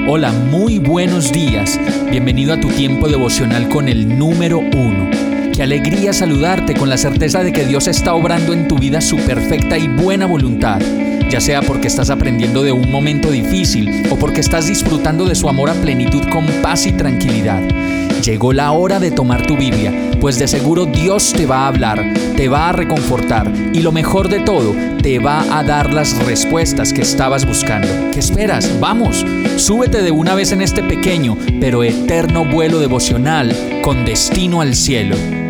Hola, muy buenos días. Bienvenido a tu tiempo devocional con el número 1. Qué alegría saludarte con la certeza de que Dios está obrando en tu vida su perfecta y buena voluntad, ya sea porque estás aprendiendo de un momento difícil o porque estás disfrutando de su amor a plenitud con paz y tranquilidad. Llegó la hora de tomar tu Biblia, pues de seguro Dios te va a hablar, te va a reconfortar y lo mejor de todo, te va a dar las respuestas que estabas buscando. ¿Qué esperas? ¡Vamos! Súbete de una vez en este pequeño pero eterno vuelo devocional con destino al cielo.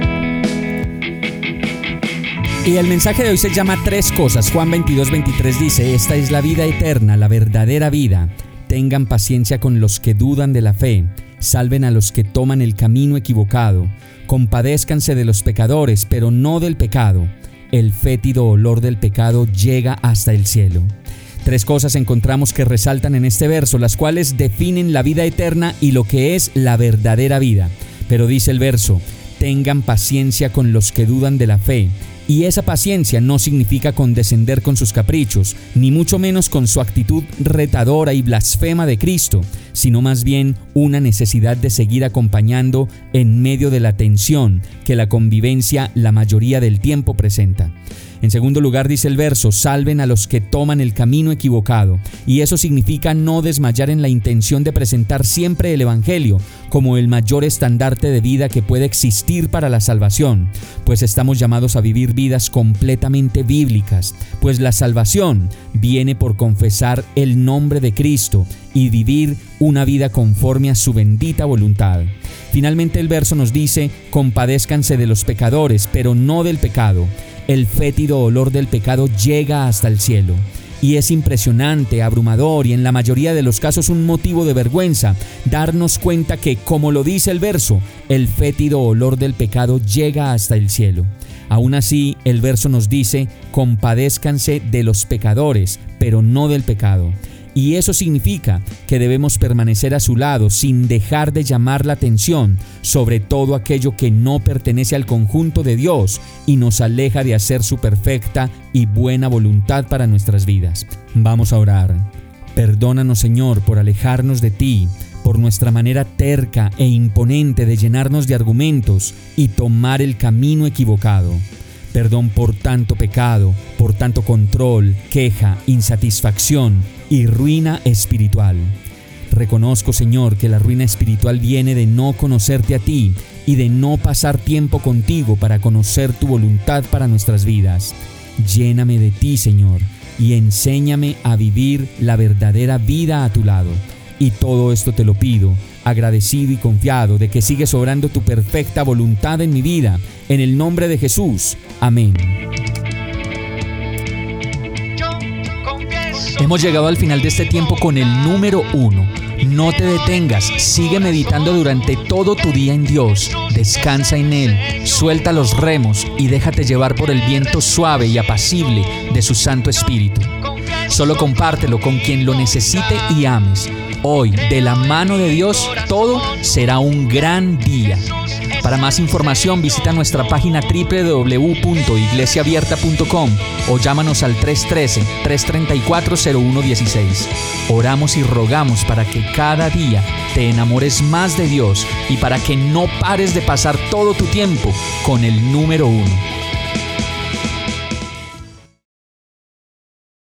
Y el mensaje de hoy se llama Tres cosas. Juan 22:23 dice: esta es la vida eterna, la verdadera vida. Tengan paciencia con los que dudan de la fe. Salven a los que toman el camino equivocado. Compadézcanse de los pecadores, pero no del pecado. El fétido olor del pecado llega hasta el cielo. Tres cosas encontramos que resaltan en este verso, las cuales definen la vida eterna y lo que es la verdadera vida. Pero dice el verso: tengan paciencia con los que dudan de la fe. Y esa paciencia no significa condescender con sus caprichos, ni mucho menos con su actitud retadora y blasfema de Cristo, sino más bien una necesidad de seguir acompañando en medio de la tensión que la convivencia la mayoría del tiempo presenta. En segundo lugar dice el verso: salven a los que toman el camino equivocado, y eso significa no desmayar en la intención de presentar siempre el Evangelio como el mayor estandarte de vida que puede existir para la salvación, pues estamos llamados a vivir vidas completamente bíblicas, pues la salvación viene por confesar el nombre de Cristo y vivir una vida conforme a su bendita voluntad. Finalmente el verso nos dice: compadézcanse de los pecadores, pero no del pecado. El fétido olor del pecado llega hasta el cielo. Y es impresionante, abrumador y en la mayoría de los casos un motivo de vergüenza darnos cuenta que, como lo dice el verso, el fétido olor del pecado llega hasta el cielo. Aún así, el verso nos dice: compadézcanse de los pecadores, pero no del pecado. Y eso significa que debemos permanecer a su lado sin dejar de llamar la atención sobre todo aquello que no pertenece al conjunto de Dios y nos aleja de hacer su perfecta y buena voluntad para nuestras vidas. Vamos a orar. Perdónanos, Señor, por alejarnos de ti, por nuestra manera terca e imponente de llenarnos de argumentos y tomar el camino equivocado. Perdón por tanto pecado, por tanto control, queja, insatisfacción y ruina espiritual. Reconozco, Señor, que la ruina espiritual viene de no conocerte a ti y de no pasar tiempo contigo para conocer tu voluntad para nuestras vidas. Lléname de ti, Señor, y enséñame a vivir la verdadera vida a tu lado. Y todo esto te lo pido, agradecido y confiado de que sigues obrando tu perfecta voluntad en mi vida, en el nombre de Jesús. Amén. Hemos llegado al final de este tiempo con el número 1. No te detengas, sigue meditando durante todo tu día en Dios. Descansa en Él, suelta los remos y déjate llevar por el viento suave y apacible de su Santo Espíritu. Solo compártelo con quien lo necesite y ames. Hoy, de la mano de Dios, todo será un gran día. Para más información, visita nuestra página www.iglesiaabierta.com o llámanos al 313-334-0116. Oramos y rogamos para que cada día te enamores más de Dios y para que no pares de pasar todo tu tiempo con el número 1.